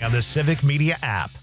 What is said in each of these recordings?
on the Civic Media app.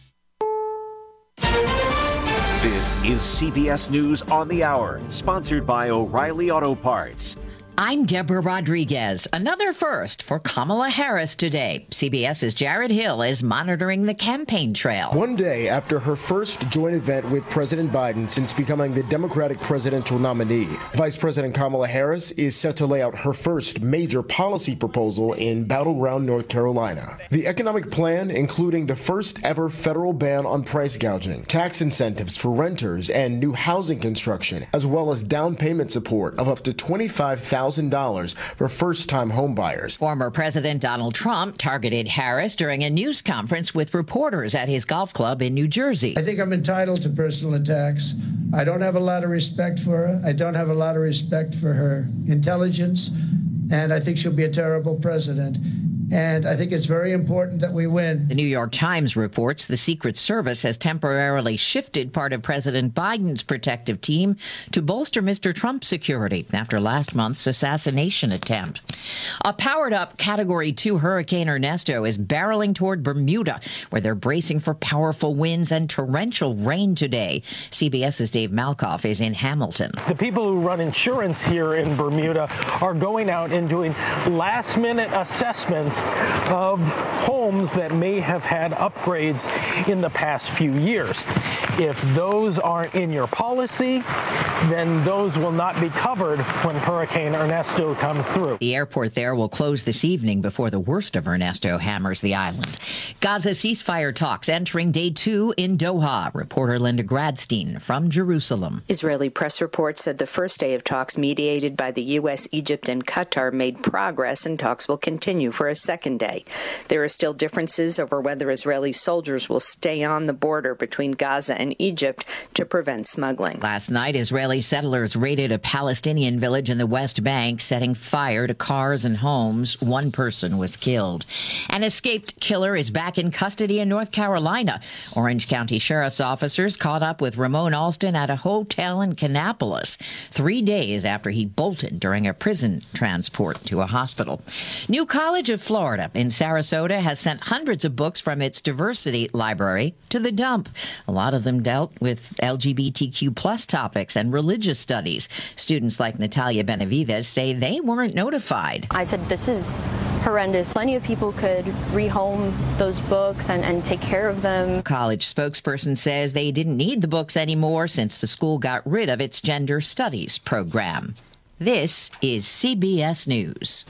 This is CBS News on the Hour, sponsored by O'Reilly Auto Parts. I'm Deborah Rodriguez. Another first for Kamala Harris today. CBS's Jared Hill is monitoring the campaign trail. One day after her first joint event with President Biden since becoming the Democratic presidential nominee, Vice President Kamala Harris is set to lay out her first major policy proposal in battleground North Carolina. The economic plan, including the first ever federal ban on price gouging, tax incentives for renters, and new housing construction, as well as down payment support of up to $25,000 for first-time homebuyers. Former President Donald Trump targeted Harris during a news conference with reporters at his golf club in New Jersey. I think I'm entitled to personal attacks. I don't have a lot of respect for her. I don't have a lot of respect for her intelligence, and I think she'll be a terrible president. And I think it's very important that we win. The New York Times reports the Secret Service has temporarily shifted part of President Biden's protective team to bolster Mr. Trump's security after last month's assassination attempt. A powered-up Category 2 Hurricane Ernesto is barreling toward Bermuda, where they're bracing for powerful winds and torrential rain today. CBS's Dave Malkoff is in Hamilton. The people who run insurance here in Bermuda are going out and doing last-minute assessments of homes that may have had upgrades in the past few years. If those aren't in your policy, then those will not be covered when Hurricane Ernesto comes through. The airport there will close this evening before the worst of Ernesto hammers the island. Gaza ceasefire talks entering day 2 in Doha. Reporter Linda Gradstein from Jerusalem. Israeli press reports said the first day of talks mediated by the U.S., Egypt, and Qatar made progress, and talks will continue for a second day. There are still differences over whether Israeli soldiers will stay on the border between Gaza and Egypt to prevent smuggling. Last night, Israeli settlers raided a Palestinian village in the West Bank, setting fire to cars and homes. One person was killed. An escaped killer is back in custody in North Carolina. Orange County Sheriff's officers caught up with Ramon Alston at a hotel in Kannapolis 3 days after he bolted during a prison transport to a hospital. New College of Florida in Sarasota has sent hundreds of books from its diversity library to the dump. A lot of them dealt with LGBTQ plus topics and religious studies. Students like Natalia Benavides say they weren't notified. I said, this is horrendous. Plenty of people could rehome those books and take care of them. College spokesperson says they didn't need the books anymore since the school got rid of its gender studies program. This is CBS News.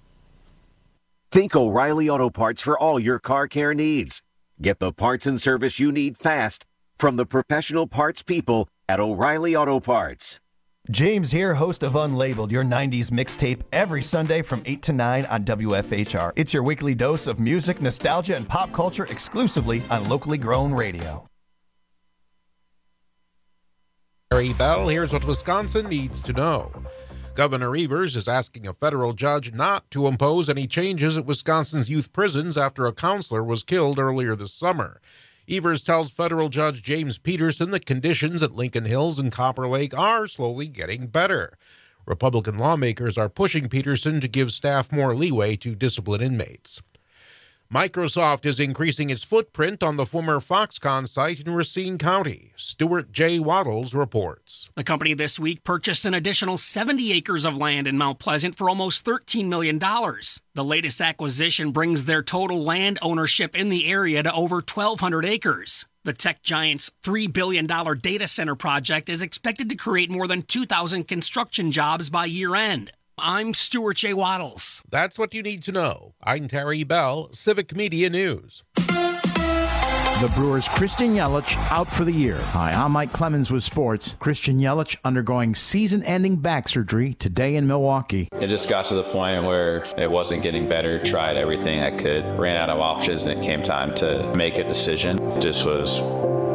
Think O'Reilly Auto Parts for all your car care needs. Get the parts and service you need fast from the professional parts people at O'Reilly Auto Parts. James here, host of Unlabeled, your 90s mixtape, every Sunday from 8 to 9 on WFHR. It's your weekly dose of music, nostalgia, and pop culture exclusively on locally grown radio. Harry Bell, here's what Wisconsin needs to know. Governor Evers is asking a federal judge not to impose any changes at Wisconsin's youth prisons after a counselor was killed earlier this summer. Evers tells federal judge James Peterson that conditions at Lincoln Hills and Copper Lake are slowly getting better. Republican lawmakers are pushing Peterson to give staff more leeway to discipline inmates. Microsoft is increasing its footprint on the former Foxconn site in Racine County. Stuart J. Waddles reports. The company this week purchased an additional 70 acres of land in Mount Pleasant for almost $13 million. The latest acquisition brings their total land ownership in the area to over 1,200 acres. The tech giant's $3 billion data center project is expected to create more than 2,000 construction jobs by year-end. I'm Stuart J. Waddles. That's what you need to know. I'm Terry Bell, Civic Media News. The Brewers' Christian Yelich out for the year. Hi, I'm Mike Clemens with sports. Christian Yelich undergoing season-ending back surgery today in Milwaukee. It just got to the point where it wasn't getting better. Tried everything I could. Ran out of options, and it came time to make a decision. This was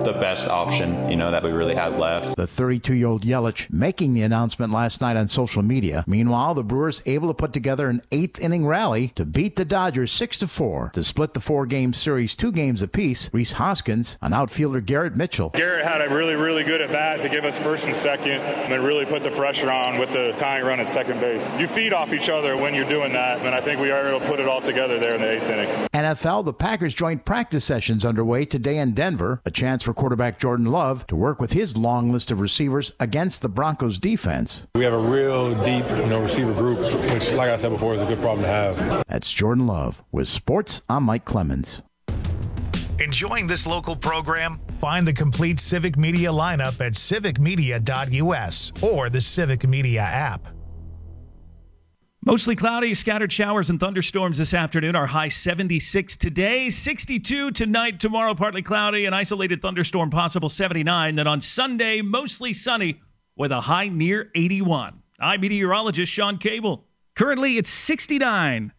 the best option, that we really have left. The 32-year-old Yelich making the announcement last night on social media. Meanwhile, the Brewers able to put together an 8th-inning rally to beat the Dodgers 6-4 to split the 4-game series 2 games apiece. Rhys Hoskins on outfielder Garrett Mitchell. Garrett had a really, really good at-bat to give us first and second and then really put the pressure on with the tying run at second base. You feed off each other when you're doing that, and I think we are able to put it all together there in the 8th inning. NFL, the Packers joint practice sessions underway today in Denver. A chance for quarterback Jordan Love to work with his long list of receivers against the Broncos defense. We have a real deep receiver group, which, like I said before, is a good problem to have. That's Jordan Love. With sports, I'm Mike Clemens. Enjoying this local program? Find the complete Civic Media lineup at civicmedia.us or the Civic Media app. Mostly cloudy, scattered showers and thunderstorms this afternoon. Our high 76 today, 62 tonight, tomorrow partly cloudy, an isolated thunderstorm possible 79. Then on Sunday, mostly sunny with a high near 81. I'm meteorologist Sean Cable. Currently, it's 69.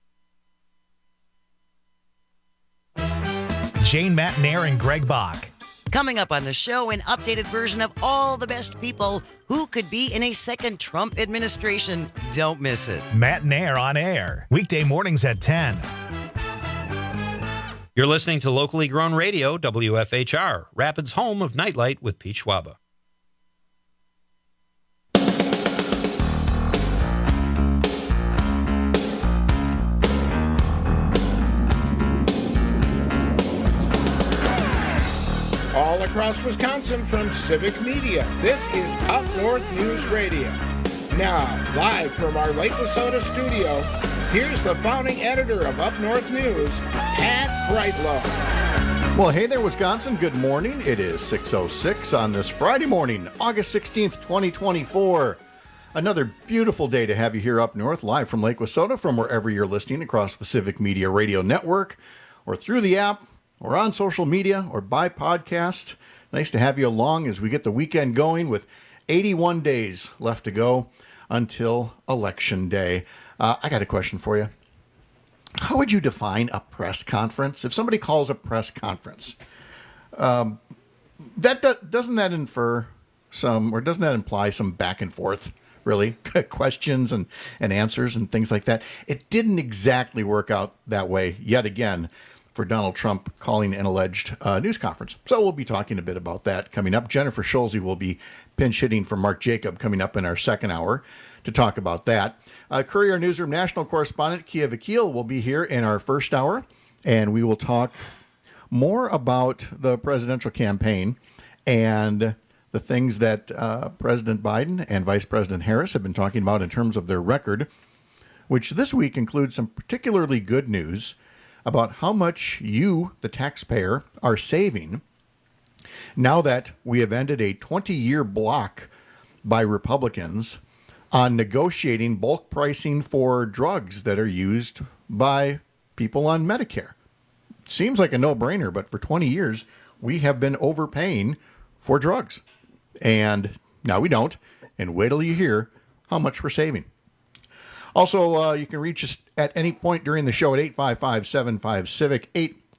Jane Matnair and Greg Bach. Coming up on the show, an updated version of all the best people who could be in a second Trump administration. Don't miss it. Matnair on air, weekday mornings at 10. You're listening to locally grown radio, WFHR, Rapids' home of Nightlight with Pete Schwaba. All across Wisconsin from Civic Media, this is Up North News Radio. Now, live from our Lake Wissota studio, here's the founding editor of Up North News, Pat Brightlow. Well, hey there, Wisconsin. Good morning. It is 6:06 on this Friday morning, August 16th, 2024. Another beautiful day to have you here up north, live from Lake Wissota, from wherever you're listening across the Civic Media Radio Network, or through the app, or on social media, or by podcast. Nice to have you along as we get the weekend going with 81 days left to go until Election Day. I got a question for you. How would you define a press conference? If somebody calls a press conference, doesn't that infer some, or doesn't that imply some back and forth, really? Questions and answers and things like that? It didn't exactly work out that way yet again for Donald Trump calling an alleged news conference. So we'll be talking a bit about that coming up. Jennifer Schulze will be pinch hitting for Mark Jacob coming up in our second hour to talk about that. Courier Newsroom national correspondent Kia Vakil will be here in our first hour, and we will talk more about the presidential campaign and the things that President Biden and Vice President Harris have been talking about in terms of their record, which this week includes some particularly good news about how much you, the taxpayer, are saving now that we have ended a 20-year block by Republicans on negotiating bulk pricing for drugs that are used by people on Medicare. Seems like a no-brainer, but for 20 years, we have been overpaying for drugs. And now we don't. And wait till you hear how much we're saving. Also, you can reach us at any point during the show at 855-75-CIVIC,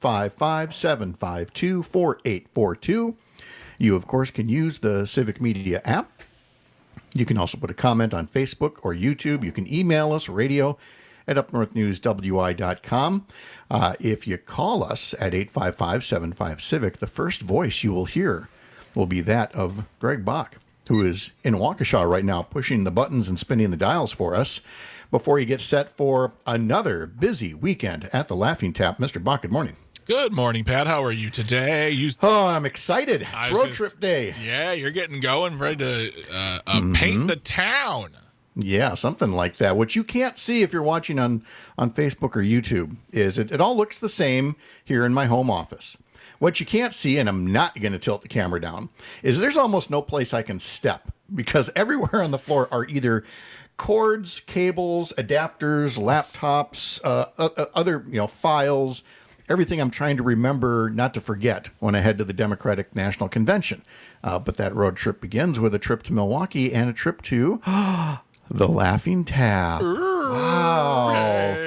855-752-4842. You, of course, can use the Civic Media app. You can also put a comment on Facebook or YouTube. You can email us, radio@upnorthnewswi.com. If you call us at 855-75-CIVIC, the first voice you will hear will be that of Greg Bach, who is in Waukesha right now pushing the buttons and spinning the dials for us before you get set for another busy weekend at the Laughing Tap. Mr. Bach, good morning. Good morning, Pat. How are you today? I'm excited. It's road trip day. Yeah, you're getting going, ready to paint the town. Yeah, something like that. What you can't see if you're watching on Facebook or YouTube is it all looks the same here in my home office. What you can't see, and I'm not going to tilt the camera down, is there's almost no place I can step because everywhere on the floor are either cords, cables, adapters, laptops, other files, everything I'm trying to remember not to forget when I head to the Democratic National Convention. But that road trip begins with a trip to Milwaukee and a trip to the Laughing Tap. Wow.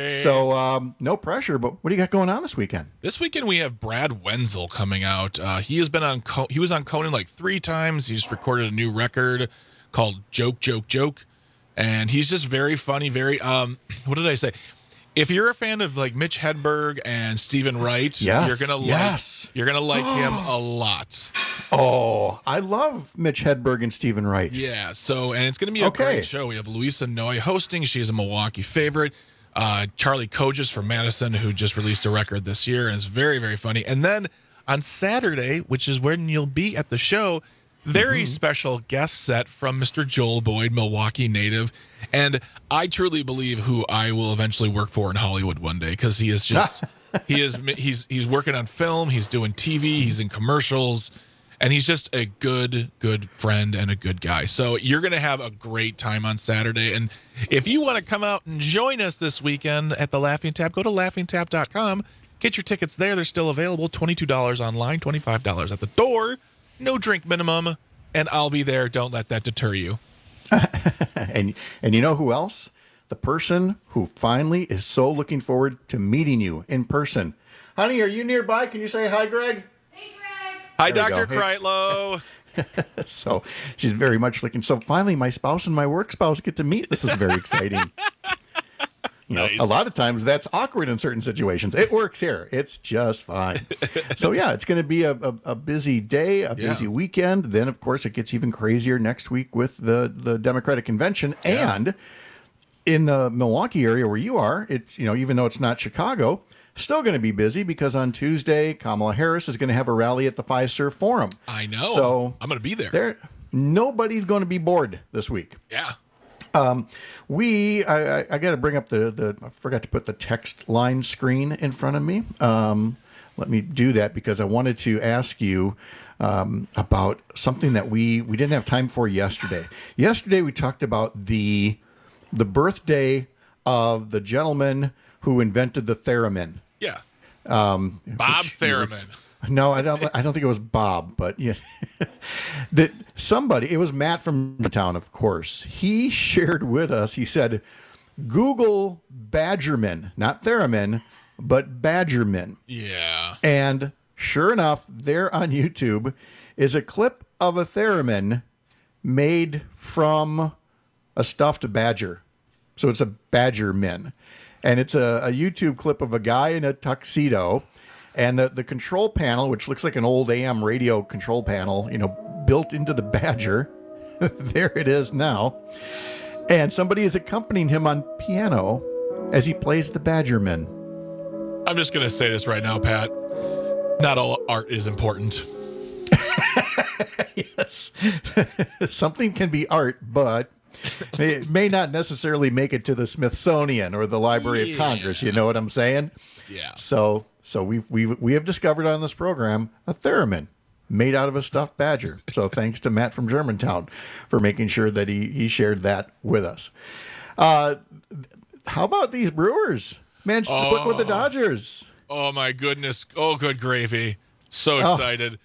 So no pressure, but what do you got going on this weekend? This weekend we have Brad Wenzel coming out. He has been on. He was on Conan like 3 times. He's recorded a new record called Joke, Joke, Joke, and he's just very funny. Very what did I say? If you're a fan of like Mitch Hedberg and Stephen Wright, you're gonna like him a lot. Oh, I love Mitch Hedberg and Stephen Wright. Yeah, and it's gonna be a great show. We have Louisa Noy hosting. She's a Milwaukee favorite. Charlie Kogis from Madison, who just released a record this year and is very, very funny. And then on Saturday, which is when you'll be at the show, very special guest set from Mr. Joel Boyd, Milwaukee native. And I truly believe who I will eventually work for in Hollywood one day, because he is just he's working on film, he's doing TV, he's in commercials, and he's just a good friend and a good guy. So you're going to have a great time on Saturday. And if you want to come out and join us this weekend at the Laughing Tap, go to laughingtap.com. Get your tickets there. They're still available. $22 online, $25 at the door. No drink minimum. And I'll be there. Don't let that deter you. and you know who else? The person who finally is so looking forward to meeting you in person. Honey, are you nearby? Can you say hi, Greg? Hi, Dr. Kreitlow. So she's very much looking. So finally, my spouse and my work spouse get to meet. This is very exciting. Nice. A lot of times that's awkward in certain situations. It works here. It's just fine. So yeah, it's going to be a busy day, a busy weekend. Then of course it gets even crazier next week with the Democratic convention. Yeah. And in the Milwaukee area where you are, it's, even though it's not Chicago, still going to be busy, because on Tuesday, Kamala Harris is going to have a rally at the Fiserv Forum. I know. So I'm going to be there. Nobody's going to be bored this week. Yeah. I got to bring up I forgot to put the text line screen in front of me. Let me do that, because I wanted to ask you about something that we didn't have time for yesterday. Yesterday we talked about the birthday of the gentleman who invented the theremin. Yeah. Bob Theremin. No, I don't think it was Bob, but yeah, that somebody. It was Matt from town, of course. He shared with us. He said, "Google Badgerman, not theremin, but Badgerman." Yeah. And sure enough, there on YouTube is a clip of a theremin made from a stuffed badger. So it's a Badgerman, and it's a YouTube clip of a guy in a tuxedo. And the control panel, which looks like an old AM radio control panel, built into the Badger. There it is now. And somebody is accompanying him on piano as he plays the Badgerman. I'm just going to say this right now, Pat. Not all art is important. Yes. Something can be art, but it may not necessarily make it to the Smithsonian or the Library of Congress. You know what I'm saying? Yeah. So we have discovered on this program a theremin made out of a stuffed badger. So thanks to Matt from Germantown for making sure that he shared that with us. How about these Brewers? Man, split with the Dodgers. Oh my goodness! Oh, good gravy! So excited!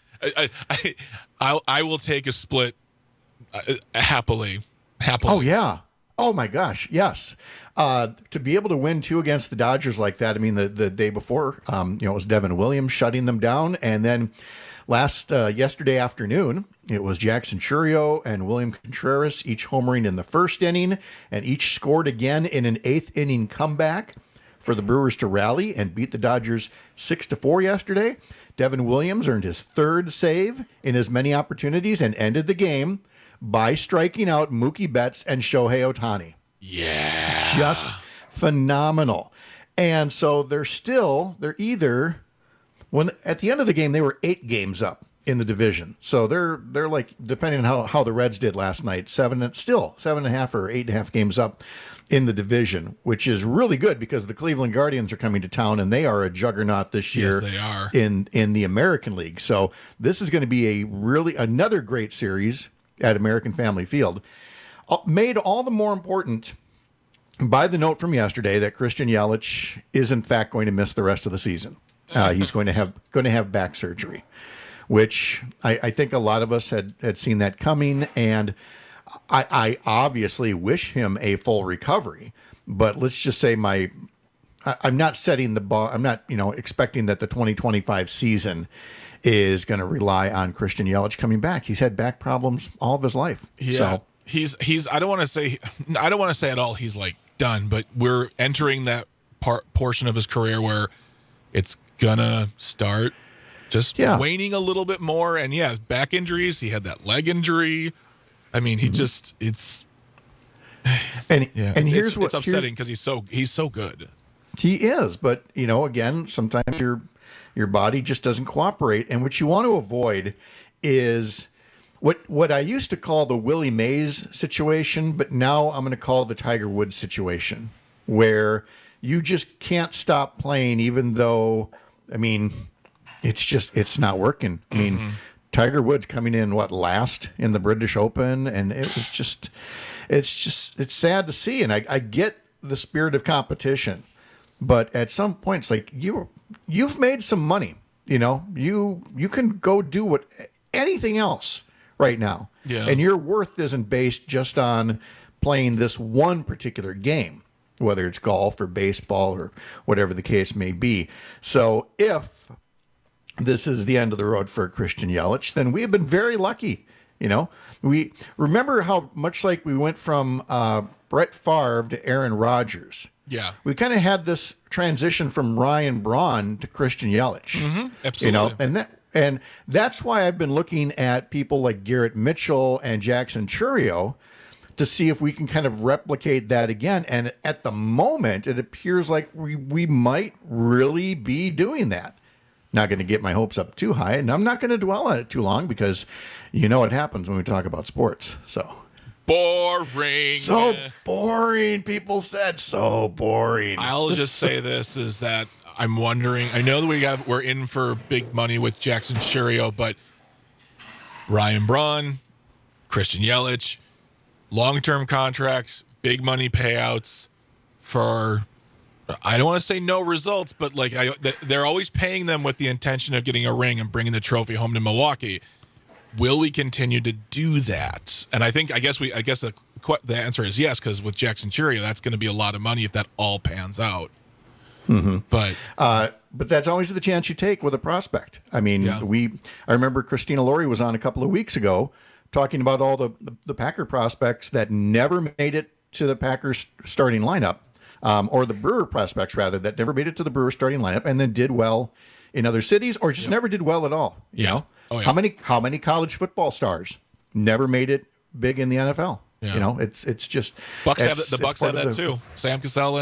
I will take a split happily. Oh yeah. Oh my gosh, yes. To be able to win 2 against the Dodgers like that, I mean, the day before, it was Devin Williams shutting them down, and then yesterday afternoon, it was Jackson Chourio and William Contreras, each homering in the first inning, and each scored again in an 8th inning comeback for the Brewers to rally and beat the Dodgers 6-4 yesterday. Devin Williams earned his 3rd save in as many opportunities and ended the game by striking out Mookie Betts and Shohei Ohtani. Yeah. Just phenomenal. And so at the end of the game, they were 8 games up in the division. So they're like, depending on how the Reds did last night, 7.5 or 8.5 games up in the division, which is really good, because the Cleveland Guardians are coming to town and they are a juggernaut this year. Yes, they are. In the American League. So this is going to be another great series at American Family Field, made all the more important by the note from yesterday that Christian Yelich is in fact going to miss the rest of the season. He's going to have back surgery, which I think a lot of us had seen that coming, and I obviously wish him a full recovery. But let's just say I'm not setting the bar. I'm not, expecting that the 2025 season is going to rely on Christian Yelich coming back. He's had back problems all of his life. Yeah. So he's I don't want to say at all he's like done, but we're entering that portion of his career where it's gonna start just waning a little bit more. And back injuries. He had that leg injury. I mean, he just it's here's it's upsetting because he's so good. He is, but again, sometimes your body just doesn't cooperate, and what you want to avoid is what I used to call the Willie Mays situation, but now I'm going to call the Tiger Woods situation, where you just can't stop playing, even though, it's not working. I mean, Tiger Woods coming in last in the British Open, and it's sad to see, and I get the spirit of competition. But at some point, it's like you've made some money. You can go do anything else right now. Yeah. And your worth isn't based just on playing this one particular game, whether it's golf or baseball or whatever the case may be. So if this is the end of the road for Christian Yelich, then we have been very lucky. We remember how much like we went from Brett Favre to Aaron Rodgers. Yeah. We kind of had this transition from Ryan Braun to Christian Yelich. Absolutely. And that's why I've been looking at people like Garrett Mitchell and Jackson Chourio to see if we can kind of replicate that again. And at the moment, it appears like we might really be doing that. Not going to get my hopes up too high, and I'm not going to dwell on it too long because what happens when we talk about sports. So boring. So boring. People said so boring. I'll just say this is that I'm wondering. I know that we're in for big money with Jackson Chourio, but Ryan Braun, Christian Yelich, long-term contracts, big money payouts for. I don't want to say no results, but they're always paying them with the intention of getting a ring and bringing the trophy home to Milwaukee. Will we continue to do that? And I guess the answer is yes, because with Jackson Chourio, that's going to be a lot of money if that all pans out. Mm-hmm. But that's always the chance you take with a prospect. I remember Christina Laurie was on a couple of weeks ago talking about all the Packer prospects that never made it to the Packers starting lineup. Or the Brewer prospects, rather, that never made it to the Brewer starting lineup and then did well in other cities or just never did well at all. You know? Oh, yeah. How many college football stars never made it big in the NFL? Yeah. It's just Bucks have that too. Sam Cassell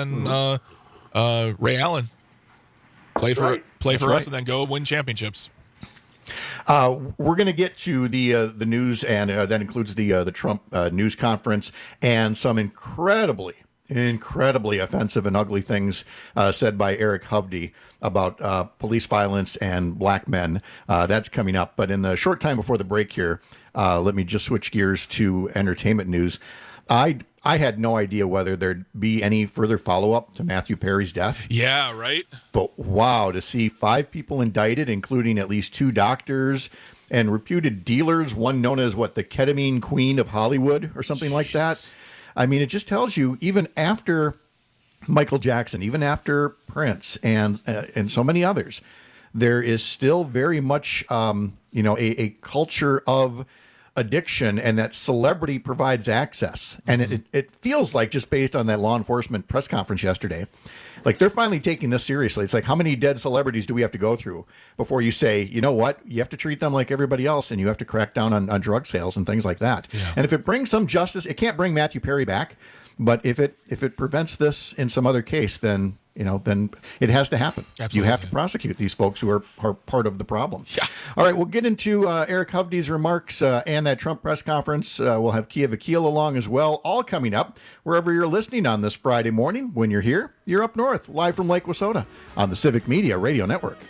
and Ray Allen play for us and then go win championships. We're going to get to the news, and that includes the Trump news conference and some incredibly offensive and ugly things said by Eric Hovde about police violence and black men. That's coming up. But in the short time before the break here, let me just switch gears to entertainment news. I had no idea whether there'd be any further follow-up to Matthew Perry's death. Yeah, right. But wow, to see 5 people indicted, including at least 2 doctors and reputed dealers, one known as the ketamine queen of Hollywood or something like that. I mean, it just tells you, even after Michael Jackson, even after Prince and so many others, there is still very much, a culture of addiction, and that celebrity provides access. And it feels like, just based on that law enforcement press conference yesterday, like they're finally taking this seriously. It's like, how many dead celebrities do we have to go through before you say, you know what, you have to treat them like everybody else, and you have to crack down on drug sales and things like that. Yeah. And if it brings some justice, it can't bring Matthew Perry back, but if it prevents this in some other case, then it has to happen. Absolutely. You have to prosecute these folks who are part of the problem. Yeah. All right, we'll get into Eric Hovde's remarks and that Trump press conference. We'll have Kia Vakil along as well, all coming up wherever you're listening on this Friday morning. When you're here, you're up north, live from Lake Wissota on the Civic Media Radio Network.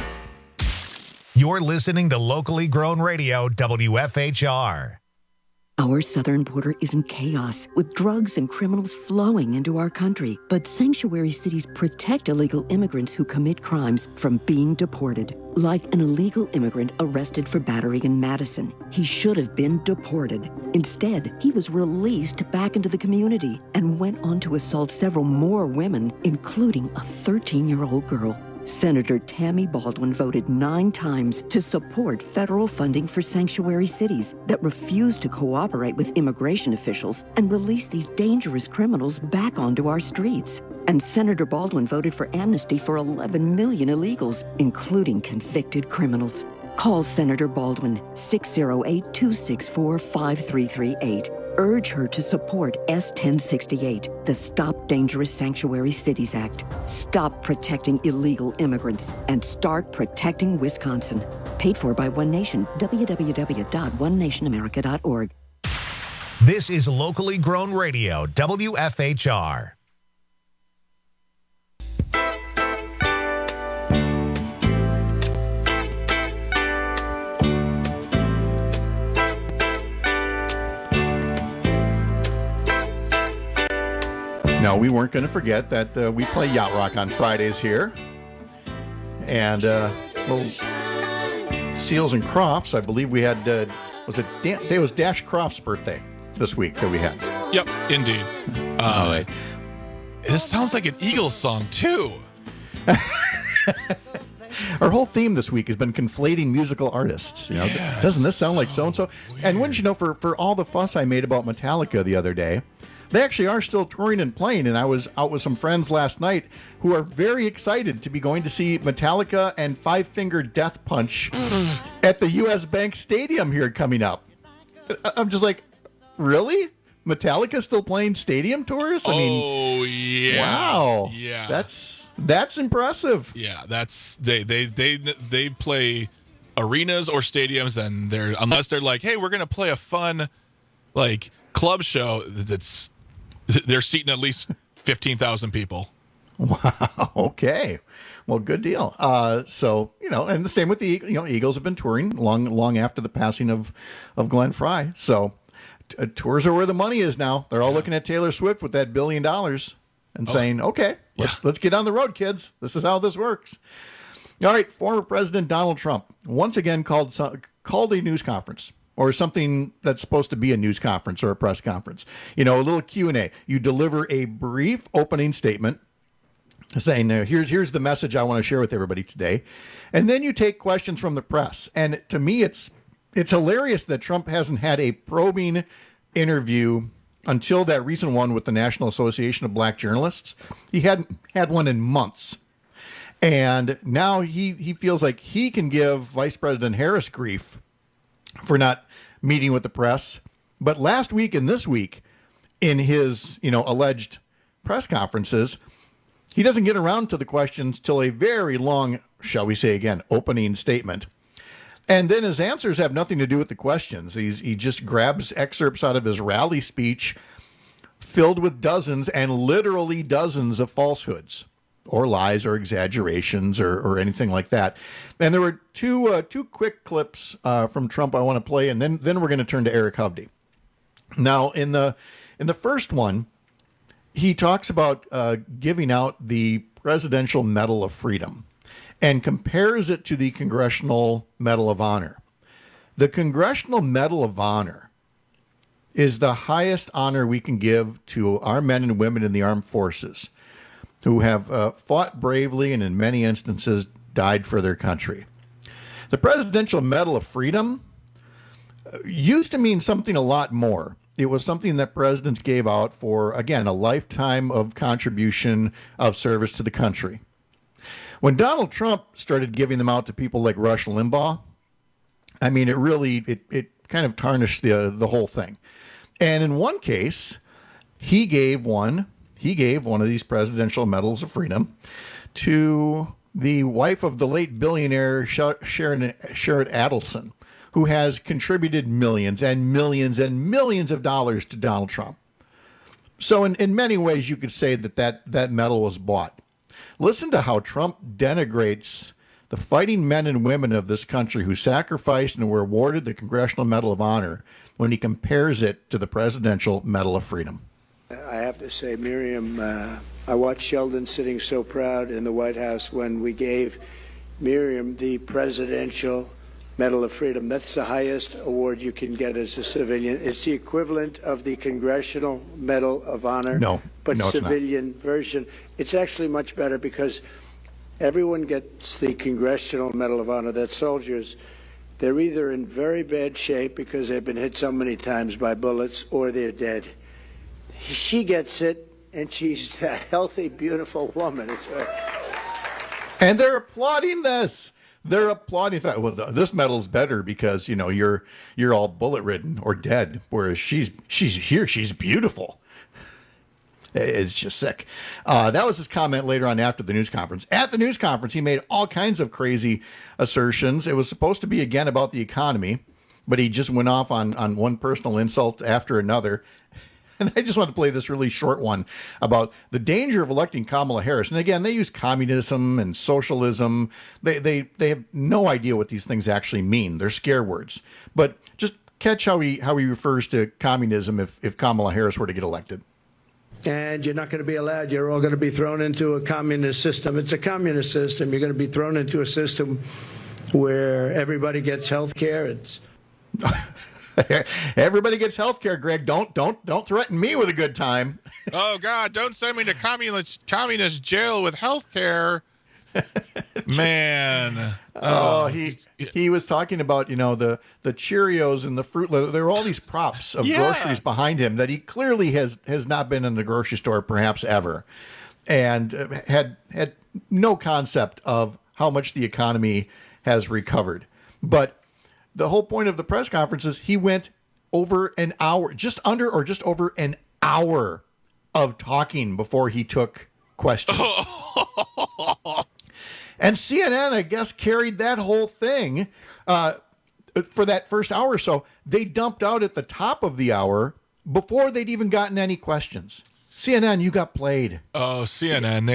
You're listening to locally grown radio, WFHR. Our southern border is in chaos, with drugs and criminals flowing into our country. But sanctuary cities protect illegal immigrants who commit crimes from being deported. Like an illegal immigrant arrested for battery in Madison. He should have been deported. Instead, he was released back into the community and went on to assault several more women, including a 13-year-old girl. Senator Tammy Baldwin voted 9 times to support federal funding for sanctuary cities that refuse to cooperate with immigration officials and release these dangerous criminals back onto our streets. And Senator Baldwin voted for amnesty for 11 million illegals, including convicted criminals. Call Senator Baldwin, 608-264-5338. Urge her to support S-1068, the Stop Dangerous Sanctuary Cities Act. Stop protecting illegal immigrants and start protecting Wisconsin. Paid for by One Nation, www.onenationamerica.org. This is locally grown radio, WFHR. Now, we weren't going to forget that we play Yacht Rock on Fridays here. And Seals and Crofts, I believe we had, it was Dash Croft's birthday this week that we had. Yep, indeed. This sounds like an Eagles song, too. Our whole theme this week has been conflating musical artists. You know, yes. Doesn't this sound like so-and-so? And wouldn't you know, for all the fuss I made about Metallica the other day, they actually are still touring and playing, and I was out with some friends last night who are very excited to be going to see Metallica and Five Finger Death Punch at the U.S. Bank Stadium here coming up. I'm just like, really? Metallica still playing stadium tours? I mean, yeah. Wow. Yeah. That's impressive. Yeah, that's they play arenas or stadiums, and unless they're like, hey, we're gonna play a fun like club show they're seating at least 15,000 people. Wow. Okay. Well, good deal. So, you know, and the same with the Eagles have been touring long after the passing of Glenn Frey. So tours are where the money is now. They're all looking at Taylor Swift with that $1 billion and saying, okay, let's get on the road, kids. This is how this works. All right. Former President Donald Trump once again called a news conference, or something that's supposed to be a news conference or a press conference. You know, a little Q&A. You deliver a brief opening statement saying, here's the message I want to share with everybody today. And then you take questions from the press. And to me, it's hilarious that Trump hasn't had a probing interview until that recent one with the National Association of Black Journalists. He hadn't had one in months. And now he feels like he can give Vice President Harris grief for not meeting with the press. But last week and this week, in his alleged press conferences, he doesn't get around to the questions till a very long, shall we say again, opening statement. And then his answers have nothing to do with the questions. He just grabs excerpts out of his rally speech filled with dozens and literally dozens of falsehoods or lies or exaggerations or anything like that. And there were two quick clips from Trump I want to play, and then we're going to turn to Eric Hovde. Now, in the first one, he talks about giving out the Presidential Medal of Freedom and compares it to the Congressional Medal of Honor. The Congressional Medal of Honor is the highest honor we can give to our men and women in the armed forces who have fought bravely and in many instances died for their country. The Presidential Medal of Freedom used to mean something a lot more. It was something that presidents gave out for, again, a lifetime of contribution of service to the country. When Donald Trump started giving them out to people like Rush Limbaugh, I mean, it kind of tarnished the whole thing. And in one case, he gave one of these Presidential Medals of Freedom to the wife of the late billionaire Sharon Adelson, who has contributed millions and millions and millions of dollars to Donald Trump. So in many ways, you could say that medal was bought. Listen to how Trump denigrates the fighting men and women of this country who sacrificed and were awarded the Congressional Medal of Honor when he compares it to the Presidential Medal of Freedom. I have to say, Miriam, I watched Sheldon sitting so proud in the White House when we gave Miriam the Presidential Medal of Freedom. That's the highest award you can get as a civilian. It's the equivalent of the Congressional Medal of Honor, but civilian version. It's actually much better because everyone gets the Congressional Medal of Honor. That's soldiers. They're either in very bad shape because they've been hit so many times by bullets, or they're dead. She gets it, and she's a healthy, beautiful woman. It's and they're applauding this. They're applauding that. Well, this medal's better because you're all bullet ridden or dead, whereas she's here. She's beautiful. It's just sick. That was his comment later on after the news conference. At the news conference, he made all kinds of crazy assertions. It was supposed to be again about the economy, but he just went off on one personal insult after another. And I just want to play this really short one about the danger of electing Kamala Harris. And again, they use communism and socialism. They have no idea what these things actually mean. They're scare words. But just catch how he refers to communism if Kamala Harris were to get elected. And you're not going to be allowed. You're all going to be thrown into a communist system. It's a communist system. You're going to be thrown into a system where everybody gets health care. It's everybody gets health care, Greg. Don't threaten me with a good time. Oh, God, don't send me to communist jail with health care. Man. He was talking about, the Cheerios and the Fruit Loops. There were all these props of groceries behind him that he clearly has not been in the grocery store perhaps ever, and had no concept of how much the economy has recovered. But the whole point of the press conference is he went over an hour, just over an hour of talking before he took questions. And CNN, I guess, carried that whole thing for that first hour or so. They dumped out at the top of the hour before they'd even gotten any questions. CNN, you got played. Oh, CNN,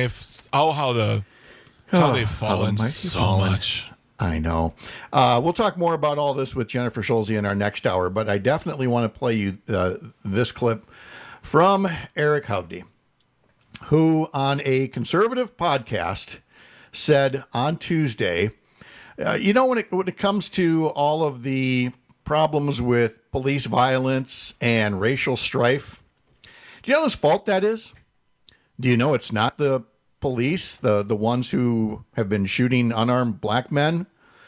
how they've fallen so much. I know. We'll talk more about all this with Jennifer Schulze in our next hour, but I definitely want to play you this clip from Eric Hovde, who on a conservative podcast said on Tuesday, when it comes to all of the problems with police violence and racial strife, do you know whose fault that is? Do you know it's not the police, the ones who have been shooting unarmed black men?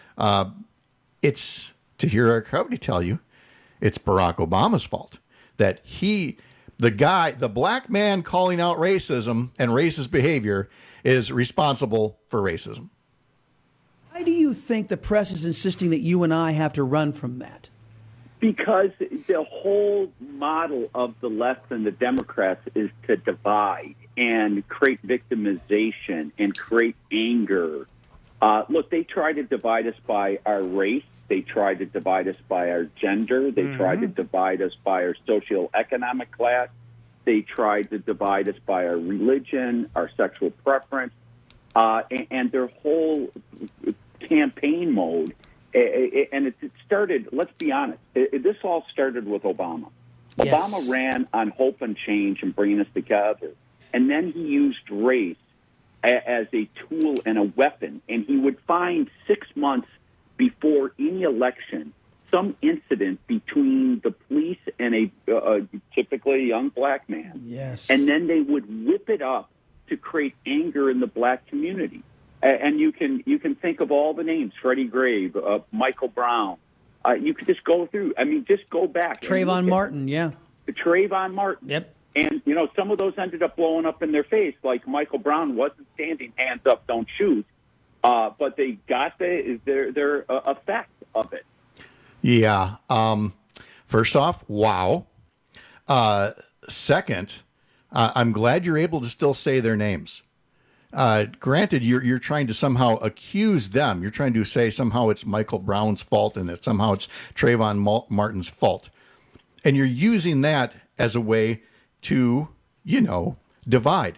It's, to hear Eric Hovde tell you, it's Barack Obama's fault that the black man calling out racism and racist behavior is responsible for racism. Why do you think the press is insisting that you and I have to run from that? Because the whole model of the left and the Democrats is to divide and create victimization and create anger. Look, they try to divide us by our race. They try to divide us by our gender. They try to divide us by our socioeconomic class. They tried to divide us by our religion, our sexual preference, and their whole campaign mode. And it started, let's be honest, this all started with Obama. Yes. Obama ran on hope and change and bringing us together. And then he used race as a tool and a weapon. And he would find 6 months before any election some incident between the police and typically a young black man. Yes. And then they would whip it up to create anger in the black community. And you can think of all the names: Freddie Gray, Michael Brown. You could just go through. I mean, just go back. Trayvon Martin, yeah. Trayvon Martin. Yep. And some of those ended up blowing up in their face. Like Michael Brown wasn't standing hands up, don't shoot, but they got their effect of it. Yeah. First off, wow. Second, I'm glad you're able to still say their names. Granted, you're trying to somehow accuse them. You're trying to say somehow it's Michael Brown's fault and that somehow it's Trayvon Martin's fault. And you're using that as a way to, divide.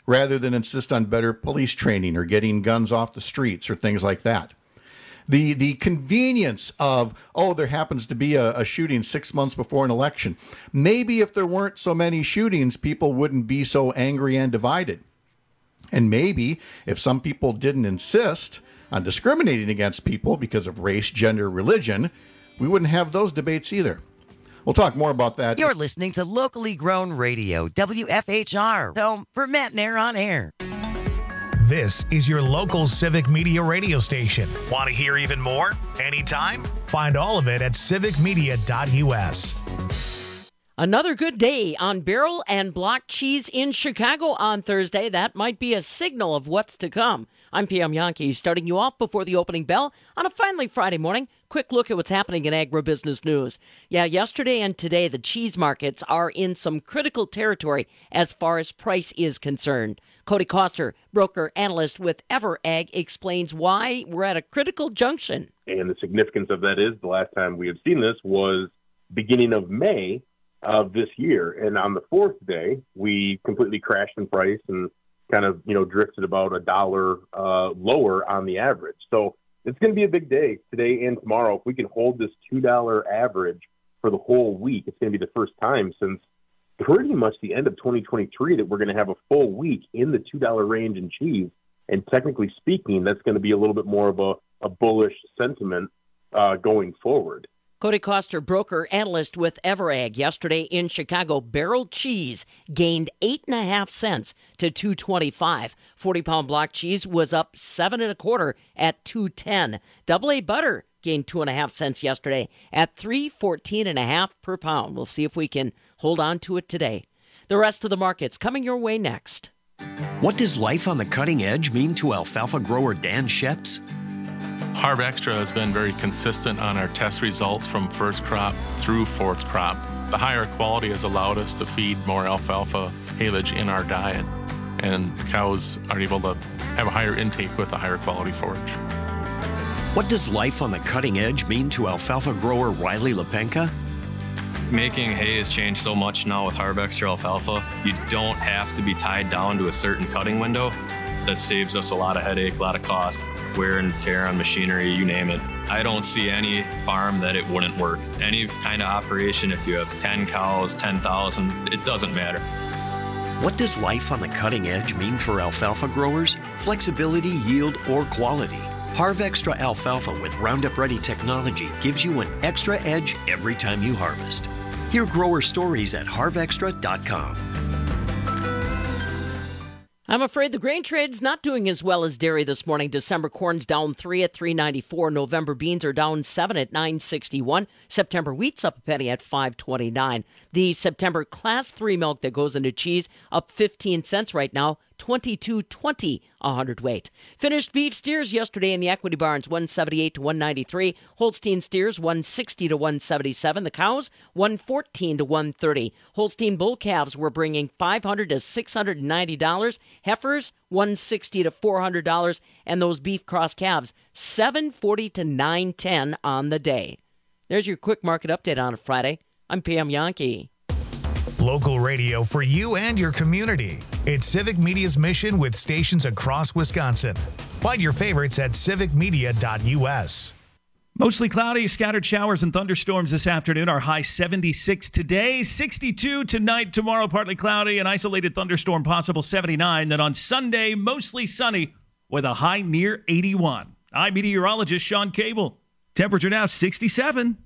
rather than insist on better police training or getting guns off the streets or things like that. The convenience of, there happens to be a shooting 6 months before an election. Maybe if there weren't so many shootings, people wouldn't be so angry and divided. And maybe if some people didn't insist on discriminating against people because of race, gender, religion, we wouldn't have those debates either. We'll talk more about that. You're listening to Locally Grown Radio, WFHR, home for Matt Nair on air. This is your local Civic Media radio station. Want to hear even more? Anytime? Find all of it at civicmedia.us. Another good day on barrel and block cheese in Chicago on Thursday. That might be a signal of what's to come. I'm PM Yankee, starting you off before the opening bell on a finally Friday morning. Quick look at what's happening in agribusiness news. Yesterday and today, the cheese markets are in some critical territory as far as price is concerned. Cody Koster, broker analyst with EverAg, explains why we're at a critical junction. And the significance of that is the last time we had seen this was beginning of May of this year. And on the fourth day, we completely crashed in price and kind of, drifted about $1 lower on the average. So it's going to be a big day today and tomorrow. If we can hold this $2 average for the whole week, it's going to be the first time since pretty much the end of 2023 that we're going to have a full week in the $2 range in cheese. And technically speaking, that's going to be a little bit more of a bullish sentiment going forward. Cody Koster, broker analyst with EverAg. Yesterday in Chicago, barrel cheese gained 8.5 cents to $2.25. 40-pound block cheese was up 7 1/4 at $2.10. AA butter gained 2.5 cents yesterday at $3.14.5 per pound. We'll see if we can hold on to it today. The rest of the markets coming your way next. What does life on the cutting edge mean to alfalfa grower Dan Sheps? Harv Extra has been very consistent on our test results from first crop through fourth crop. The higher quality has allowed us to feed more alfalfa haylage in our diet, and cows are able to have a higher intake with a higher quality forage. What does life on the cutting edge mean to alfalfa grower Riley Lepenka? Making hay has changed so much now with Harv Extra alfalfa. You don't have to be tied down to a certain cutting window. That saves us a lot of headache, a lot of cost, wear and tear on machinery, you name it. I don't see any farm that it wouldn't work. Any kind of operation, if you have 10 cows, 10,000, it doesn't matter. What does life on the cutting edge mean for alfalfa growers? Flexibility, yield, or quality? Harv Extra alfalfa with Roundup Ready technology gives you an extra edge every time you harvest. Hear grower stories at harvextra.com. I'm afraid the grain trade's not doing as well as dairy this morning. December corn's down 3 at $3.94. November beans are down 7 at $9.61. September wheat's up a penny at $5.29. The September Class 3 milk that goes into cheese up 15 cents right now, $22.20 a hundredweight. Finished beef steers yesterday in the equity barns, 178 to 193. Holstein steers 160 to 177. The cows 114 to 130. Holstein bull calves were bringing $500 to $690. Heifers $160 to $400, and those beef cross calves $740 to $910 on the day. There's your quick market update on a Friday. I'm PM Yankee. Local radio for you and your community. It's Civic Media's mission with stations across Wisconsin. Find your favorites at civicmedia.us. Mostly cloudy, scattered showers and thunderstorms this afternoon. Our high 76 today, 62 tonight, tomorrow partly cloudy, an isolated thunderstorm possible 79. Then on Sunday, mostly sunny with a high near 81. I'm meteorologist Sean Cable. Temperature now 67.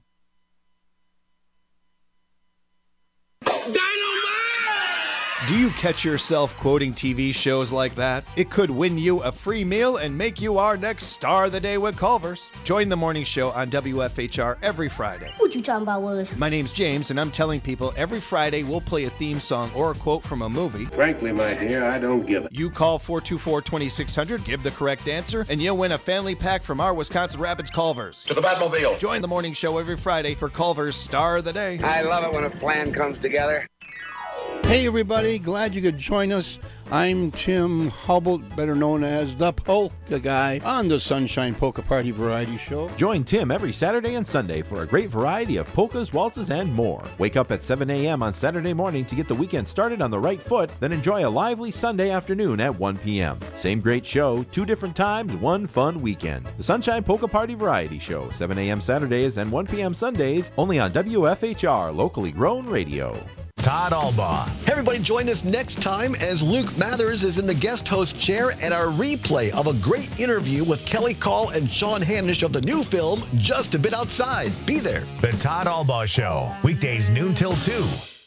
Do you catch yourself quoting TV shows like that? It could win you a free meal and make you our next star of the day with Culver's. Join the morning show on WFHR every Friday. What you talking about, Willis? My name's James, and I'm telling people every Friday we'll play a theme song or a quote from a movie. Frankly, my dear, I don't give it. You call 424-2600, give the correct answer, and you'll win a family pack from our Wisconsin Rapids Culver's. To the Batmobile. Join the morning show every Friday for Culver's Star of the Day. I love it when a plan comes together. Hey everybody, glad you could join us. I'm Tim Hubble, better known as the Polka Guy, on the Sunshine Polka Party Variety Show. Join Tim every Saturday and Sunday for a great variety of polkas, waltzes, and more. Wake up at 7 a.m. on Saturday morning to get the weekend started on the right foot, then enjoy a lively Sunday afternoon at 1 p.m. Same great show, 2 different times, 1 fun weekend. The Sunshine Polka Party Variety Show, 7 a.m. Saturdays and 1 p.m. Sundays, only on WFHR, locally grown radio. Todd Albaugh. Hey everybody, join us next time as Luke Mathers is in the guest host chair at our replay of a great interview with Kelly Call and Sean Hanish of the new film, Just a Bit Outside. Be there. The Todd Albaugh Show, weekdays noon till 2.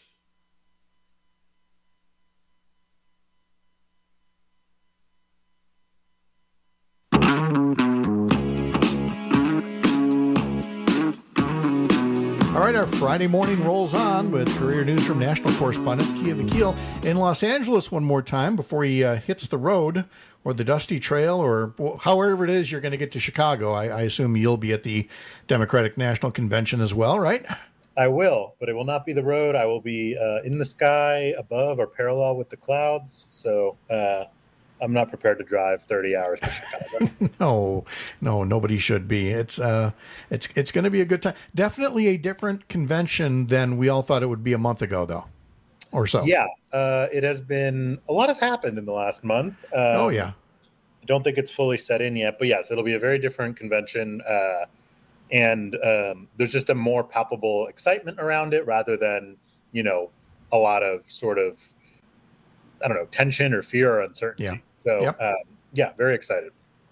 All right, our Friday morning rolls on with career news from national correspondent Kia Vakil in Los Angeles one more time before he hits the road or the dusty trail or however it is you're going to get to Chicago. I assume you'll be at the Democratic National Convention as well, right? I will, but it will not be the road. I will be in the sky above or parallel with the clouds. So I'm not prepared to drive 30 hours to Chicago. No, nobody should be. It's going to be a good time. Definitely a different convention than we all thought it would be a month ago, though, or so. Yeah, it has been a lot has happened in the last month. Oh yeah, I don't think it's fully set in yet, but yes, it'll be a very different convention, and there's just a more palpable excitement around it rather than a lot of sort of tension or fear or uncertainty. Yeah. So, very excited.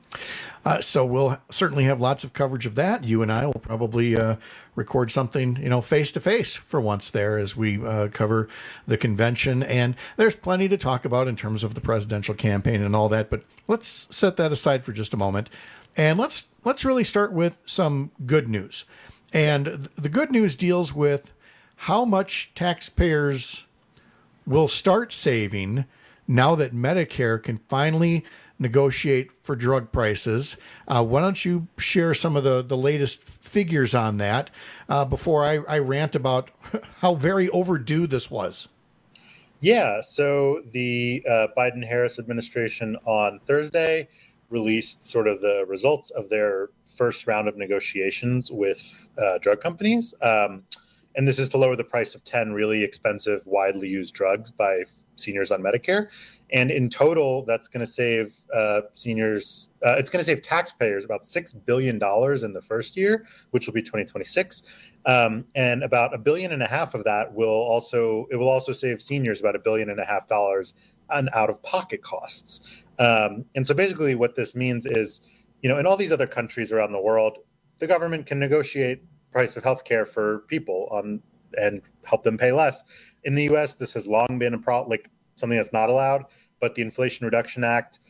So we'll certainly have lots of coverage of that. You and I will probably record something, face to face for once there as we cover the convention. And there's plenty to talk about in terms of the presidential campaign and all that. But let's set that aside for just a moment. And let's really start with some good news. And the good news deals with how much taxpayers will start saving now that Medicare can finally negotiate for drug prices. Why don't you share some of the latest figures on that before I rant about how very overdue this was? Yeah, so the Biden-Harris administration on Thursday released sort of the results of their first round of negotiations with drug companies. And this is to lower the price of 10 really expensive, widely used drugs by seniors on Medicare. And in total, that's going to save seniors, it's going to save taxpayers about $6 billion in the first year, which will be 2026. And about $1.5 billion of that will also save seniors about $1.5 billion on out-of-pocket costs. And so basically what this means is, in all these other countries around the world, the government can negotiate price of healthcare for people and help them pay less. In the U.S., this has long been something that's not allowed, but the Inflation Reduction Act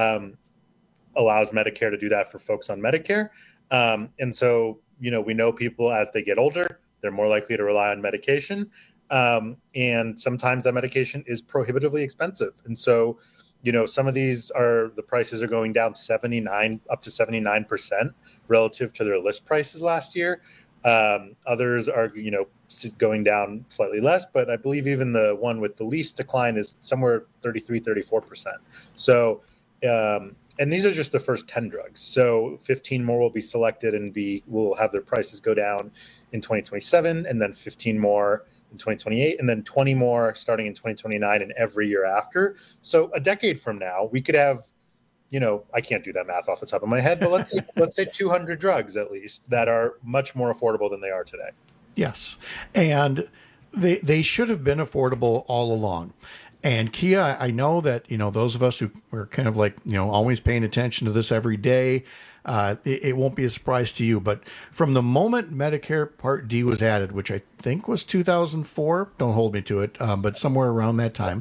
allows Medicare to do that for folks on Medicare. And so, we know people as they get older, they're more likely to rely on medication. And sometimes that medication is prohibitively expensive. And so, some of these the prices are going down up to 79% relative to their list prices last year. Others are, going down slightly less, but I believe even the one with the least decline is somewhere 34%. So, and these are just the first 10 drugs. So 15 more will be selected and will have their prices go down in 2027, and then 15 more in 2028, and then 20 more starting in 2029 and every year after. So a decade from now, we could have, I can't do that math off the top of my head, but let's say 200 drugs at least that are much more affordable than they are today. Yes. And they should have been affordable all along. And Kia, I know that, those of us who are kind of always paying attention to this every day, it won't be a surprise to you. But from the moment Medicare Part D was added, which I think was 2004, don't hold me to it, but somewhere around that time,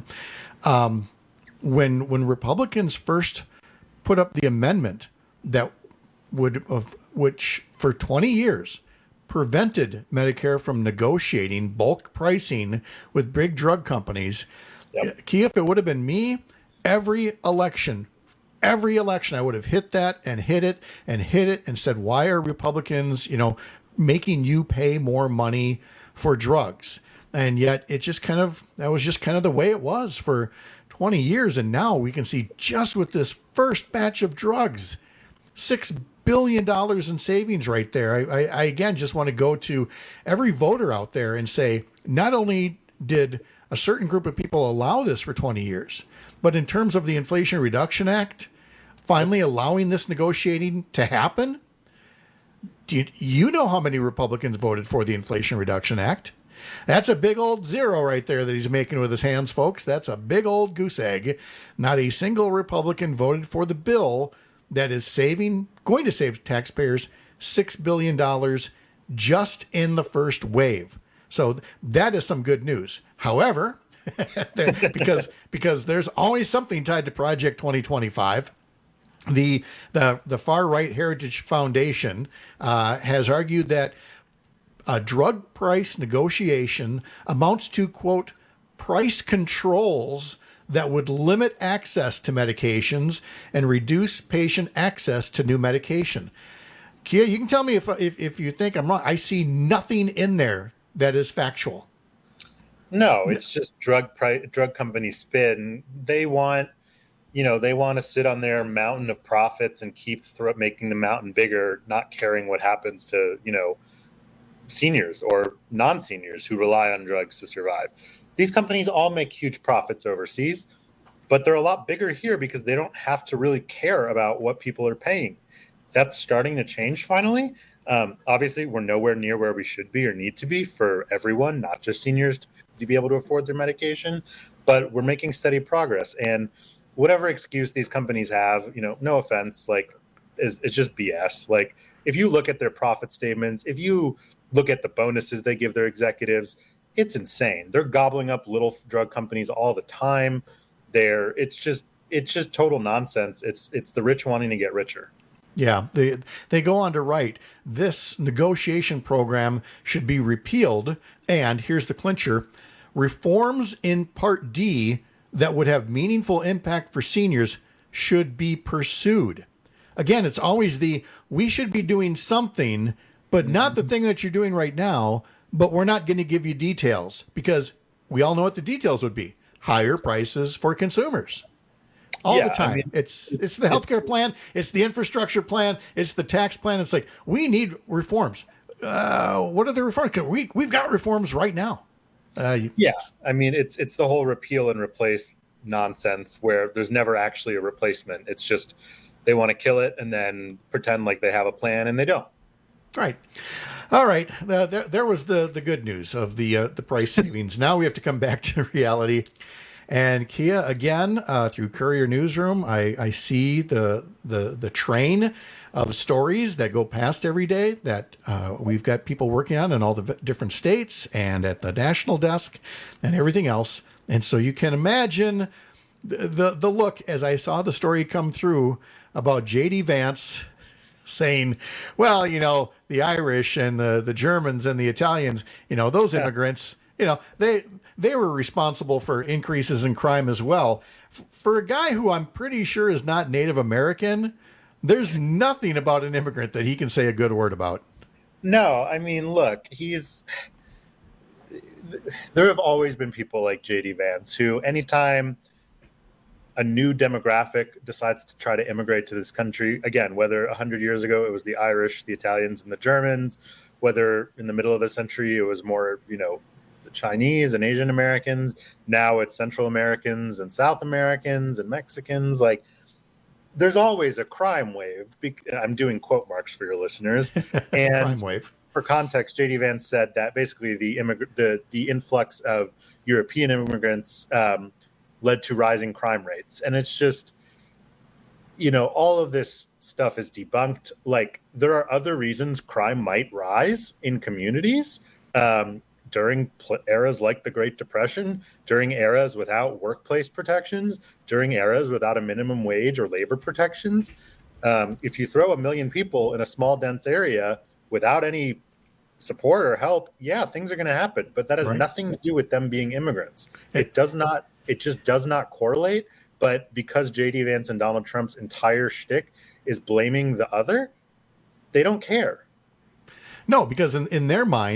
when Republicans first put up the amendment that which for 20 years prevented Medicare from negotiating bulk pricing with big drug companies. Yep. Kia, if it would have been me, every election, I would have hit that and hit it and said, why are Republicans, making you pay more money for drugs? And yet that was just kind of the way it was for 20 years. And now we can see just with this first batch of drugs, $6 billion in savings right there. I again just want to go to every voter out there and say, not only did a certain group of people allow this for 20 years, but in terms of the Inflation Reduction Act, finally allowing this negotiating to happen, do you know how many Republicans voted for the Inflation Reduction Act? That's a big old zero right there that he's making with his hands, folks. That's a big old goose egg. Not a single Republican voted for the bill that is going to save taxpayers $6 billion just in the first wave. So that is some good news. However, because there's always something tied to Project 2025. The far right Heritage Foundation has argued that a drug price negotiation amounts to, quote, price controls that would limit access to medications and reduce patient access to new medication. Kia, you can tell me if you think I'm wrong. I see nothing in there that is factual. No, it's just drug company spin. They want to sit on their mountain of profits and keep making the mountain bigger, not caring what happens to, seniors or non-seniors who rely on drugs to survive. These companies all make huge profits overseas, but they're a lot bigger here because they don't have to really care about what people are paying. That's starting to change finally. Obviously, we're nowhere near where we should be or need to be for everyone, not just seniors, to be able to afford their medication, but we're making steady progress. And whatever excuse these companies have, no offense, it's just BS. Like, if you look at their profit statements, if you look at the bonuses they give their executives, it's insane. They're gobbling up little drug companies all the time. It's just total nonsense. It's the rich wanting to get richer. Yeah, they go on to write, this negotiation program should be repealed, and here's the clincher, reforms in Part D that would have meaningful impact for seniors should be pursued. Again, it's always we should be doing something, but not the thing that you're doing right now, but we're not going to give you details because we all know what the details would be. Higher prices for consumers. All the time. It's the healthcare plan. It's the infrastructure plan. It's the tax plan. It's like, we need reforms. What are the reforms? 'Cause we've got reforms right now. It's the whole repeal and replace nonsense where there's never actually a replacement. It's just they want to kill it and then pretend like they have a plan and they don't. Right. All right. There was the good news of the price savings. Now we have to come back to reality. And Kia, again, through Courier Newsroom, I see the train of stories that go past every day that we've got people working on in all the different states and at the national desk and everything else. And so you can imagine the look as I saw the story come through about J.D. Vance saying, well, the Irish and the Germans and the Italians, those immigrants, they were responsible for increases in crime as well. For a guy who I'm pretty sure is not Native American, there's nothing about an immigrant that he can say a good word about. No, look, there have always been people like J.D. Vance who, anytime a new demographic decides to try to immigrate to this country, again, whether 100 years ago it was the Irish, the Italians, and the Germans, whether in the middle of the century it was more, the Chinese and Asian Americans, now it's Central Americans and South Americans and Mexicans. Like, there's always a crime wave. I'm doing quote marks for your listeners. And crime wave. For context, J.D. Vance said that basically the influx of European immigrants led to rising crime rates. And it's just, all of this stuff is debunked. Like, there are other reasons crime might rise in communities during eras like the Great Depression, during eras without workplace protections, during eras without a minimum wage or labor protections. If you throw 1 million people in a small, dense area without any support or help, things are going to happen. But that has nothing to do with them being immigrants. It just does not correlate. But because J.D. Vance and Donald Trump's entire shtick is blaming the other, they don't care. No, because in their mind,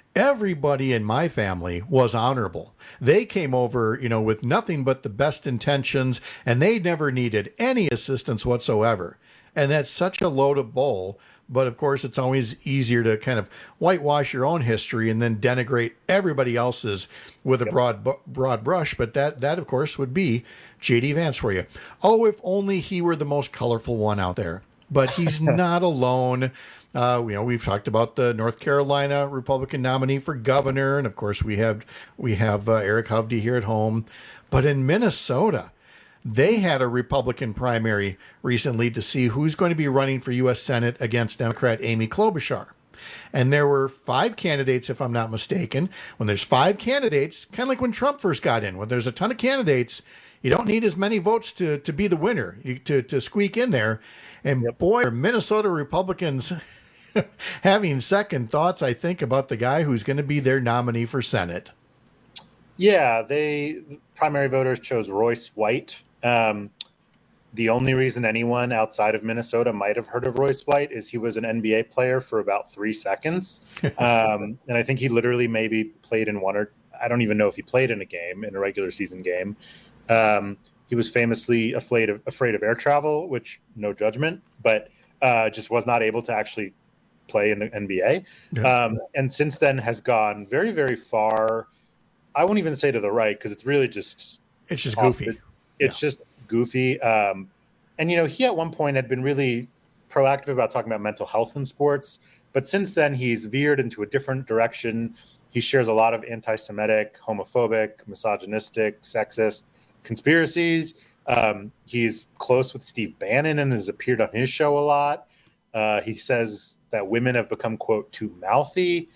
everybody in my family was honorable. They came over, with nothing but the best intentions, and they never needed any assistance whatsoever. And that's such a loaded bowl. But of course, it's always easier to kind of whitewash your own history and then denigrate everybody else's with a broad brush. But that of course would be J.D. Vance for you. Oh, if only he were the most colorful one out there. But he's not alone. We've talked about the North Carolina Republican nominee for governor, and of course we have Eric Hovde here at home. But in Minnesota, they had a Republican primary recently to see who's going to be running for U.S. Senate against Democrat Amy Klobuchar. And there were 5 candidates, if I'm not mistaken. When there's 5 candidates, kind of like when Trump first got in, when there's a ton of candidates, you don't need as many votes to be the winner, to squeak in there. And boy, are Minnesota Republicans having second thoughts, I think, about the guy who's going to be their nominee for Senate. Yeah, primary voters chose Royce White. The only reason anyone outside of Minnesota might have heard of Royce White is he was an NBA player for about 3 seconds. And I think he literally maybe played in I don't even know if he played in a regular season game. He was famously afraid of air travel, which no judgment, but just was not able to actually play in the NBA. Yeah. And since then has gone very, very far. I won't even say to the right, because it's really just... It's just goofy. It's just goofy. And, he at one point had been really proactive about talking about mental health in sports. But since then, he's veered into a different direction. He shares a lot of anti-Semitic, homophobic, misogynistic, sexist conspiracies. He's close with Steve Bannon and has appeared on his show a lot. He says that women have become, quote, too mouthy.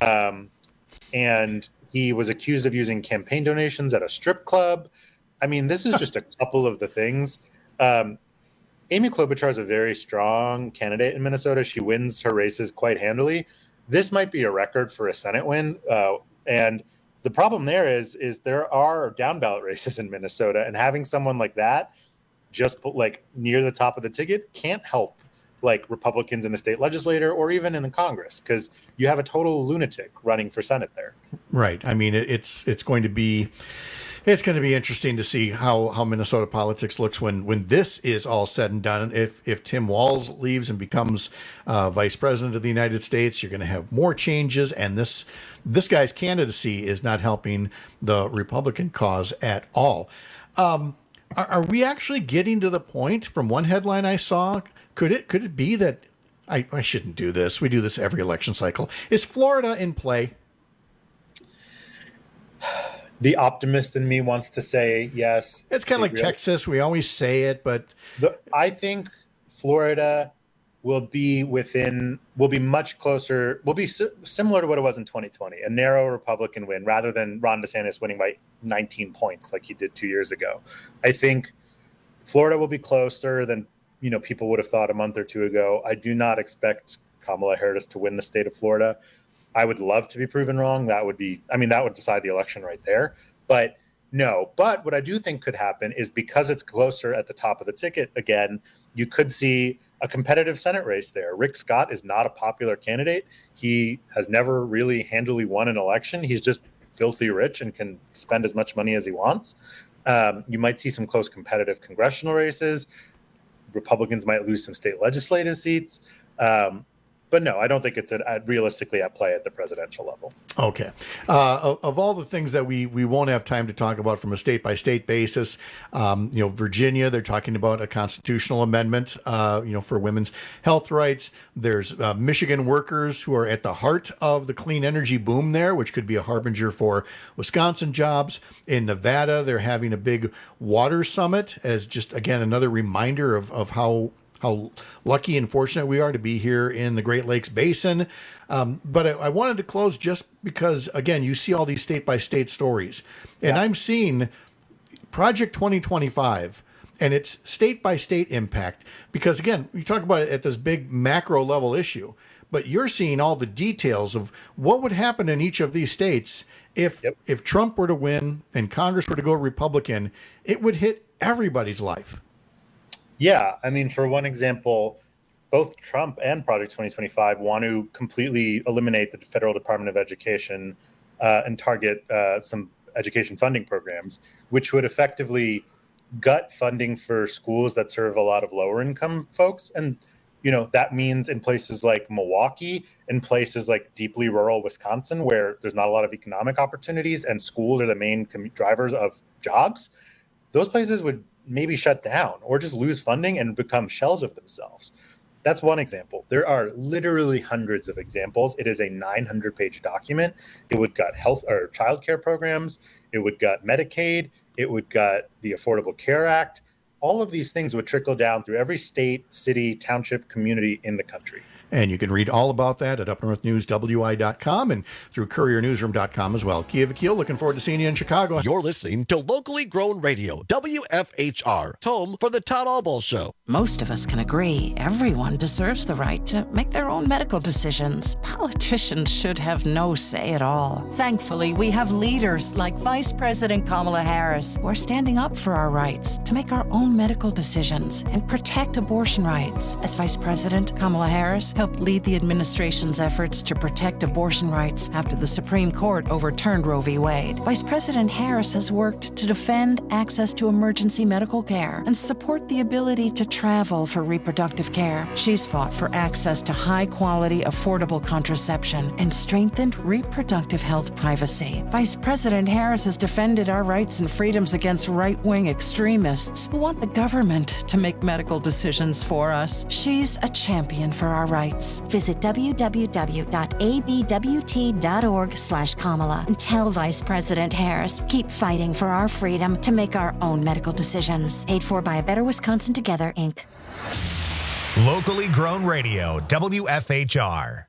And he was accused of using campaign donations at a strip club. I mean, this is just a couple of the things. Amy Klobuchar is a very strong candidate in Minnesota. She wins her races quite handily. This might be a record for a Senate win. And the problem there is there are down ballot races in Minnesota, and having someone like that just put near the top of the ticket can't help Republicans in the state legislature or even in the Congress, because you have a total lunatic running for Senate there. Right. I mean, it's going to be interesting to see how Minnesota politics looks when this is all said and done. If Tim Walz leaves and becomes vice president of the United States, you're going to have more changes, and this guy's candidacy is not helping the Republican cause at all. Are we actually getting to the point? From one headline I saw, could it be that I shouldn't do this? We do this every election cycle. Is Florida in play? The optimist in me wants to say yes. It's kind of like Texas. We always say it, but I think Florida will be much closer, will be similar to what it was in 2020, a narrow Republican win rather than Ron DeSantis winning by 19 points like he did 2 years ago. I think Florida will be closer than people would have thought a month or two ago. I do not expect Kamala Harris to win the state of Florida. I would love to be proven wrong. That would decide the election right there. But no. But what I do think could happen is, because it's closer at the top of the ticket again, you could see a competitive Senate race there. Rick Scott is not a popular candidate. He has never really handily won an election. He's just filthy rich and can spend as much money as he wants. You might see some close competitive congressional races. Republicans might lose some state legislative seats. But no, I don't think it's realistically at play at the presidential level. Okay. Of all the things that we won't have time to talk about from a state-by-state basis, Virginia, they're talking about a constitutional amendment, for women's health rights. There's Michigan workers who are at the heart of the clean energy boom there, which could be a harbinger for Wisconsin jobs. In Nevada, they're having a big water summit as just, again, another reminder of how lucky and fortunate we are to be here in the Great Lakes Basin. But I wanted to close just because, again, you see all these state-by-state stories. And I'm seeing Project 2025 and its state-by-state impact. Because, again, you talk about it at this big macro-level issue, but you're seeing all the details of what would happen in each of these states if Trump were to win and Congress were to go Republican. It would hit everybody's life. Yeah, I mean, for one example, both Trump and Project 2025 want to completely eliminate the Federal Department of Education and target some education funding programs, which would effectively gut funding for schools that serve a lot of lower income folks. And, that means in places like Milwaukee, in places like deeply rural Wisconsin, where there's not a lot of economic opportunities and schools are the main drivers of jobs, those places would maybe shut down or just lose funding and become shells of themselves. That's one example. There are literally hundreds of examples. It is a 900-page document. It would gut health or childcare programs. It would gut Medicaid. It would gut the Affordable Care Act. All of these things would trickle down through every state, city, township, community in the country. And you can read all about that at upnorthnewswi.com and through couriernewsroom.com as well. Kia Vakil, looking forward to seeing you in Chicago. You're listening to Locally Grown Radio, WFHR, home for the Todd Albaugh Show. Most of us can agree everyone deserves the right to make their own medical decisions. Politicians should have no say at all. Thankfully, we have leaders like Vice President Kamala Harris who are standing up for our rights to make our own medical decisions and protect abortion rights. As Vice President, Kamala Harris helped lead the administration's efforts to protect abortion rights after the Supreme Court overturned Roe v. Wade. Vice President Harris has worked to defend access to emergency medical care and support the ability to travel for reproductive care. She's fought for access to high-quality, affordable contraception and strengthened reproductive health privacy. Vice President Harris has defended our rights and freedoms against right-wing extremists who want the government to make medical decisions for us. She's a champion for our rights. Visit www.abwt.org/Kamala and tell Vice President Harris, keep fighting for our freedom to make our own medical decisions. Paid for by A Better Wisconsin Together, Inc. Locally grown radio, WFHR.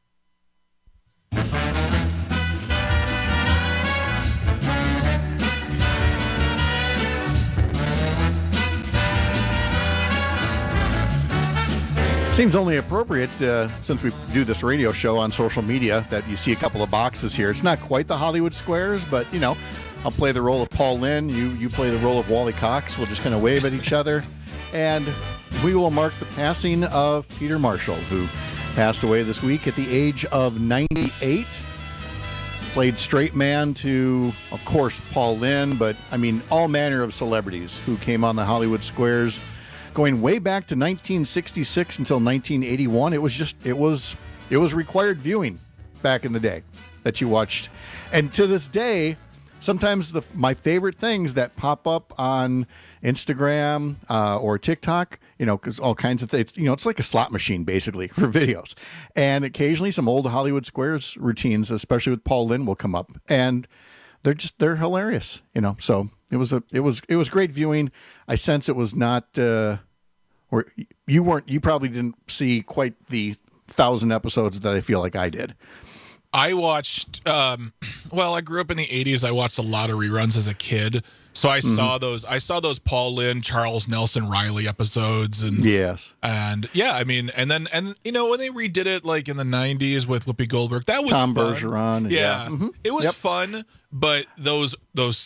Seems only appropriate, since we do this radio show on social media, that you see a couple of boxes here. It's not quite the Hollywood Squares, but, I'll play the role of Paul Lynde. You play the role of Wally Cox. We'll just kind of wave at each other. And we will mark the passing of Peter Marshall, who passed away this week at the age of 98. Played straight man to, of course, Paul Lynde, but, all manner of celebrities who came on the Hollywood Squares going way back to 1966 until 1981. It was required viewing back in the day that you watched. And to this day, sometimes my favorite things that pop up on Instagram or TikTok, because all kinds of things, it's like a slot machine basically for videos. And occasionally some old Hollywood Squares routines, especially with Paul Lynde, will come up, and they're hilarious, So it was great viewing. I sense it was not, or you probably didn't see quite the 1,000 episodes that I feel like I did. I watched, I grew up in the 80s. I watched a lot of reruns as a kid. So I saw those Paul Lynde, Charles Nelson Riley episodes. And yes. And yeah, and then when they redid it like in the 90s with Whoopi Goldberg, that was Tom fun. Bergeron. Yeah. Mm-hmm. It was fun. But those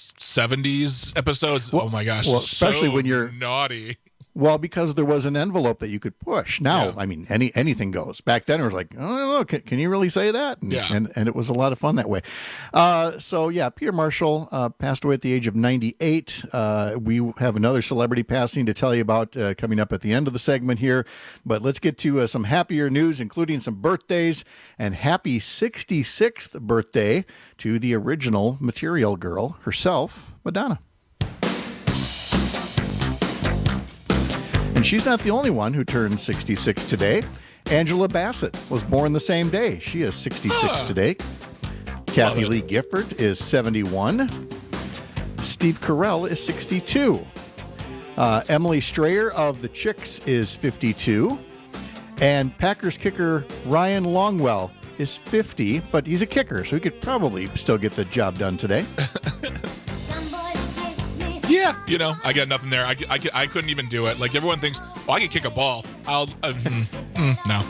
70s episodes, oh my gosh, especially when you're naughty. Well, because there was an envelope that you could push. Now, anything goes. Back then, it was like, oh, can you really say that? And it was a lot of fun that way. Peter Marshall passed away at the age of 98. We have another celebrity passing to tell you about coming up at the end of the segment here. But let's get to some happier news, including some birthdays. And happy 66th birthday to the original Material Girl herself, Madonna. And she's not the only one who turned 66 today. Angela Bassett was born the same day. She is 66 today. Kathy Lee Gifford is 71. Steve Carell is 62. Emily Strayer of the Chicks is 52. And Packers kicker Ryan Longwell is 50, but he's a kicker, so he could probably still get the job done today. Yeah, I got nothing there. I couldn't even do it. Like, everyone thinks, I could kick a ball. No.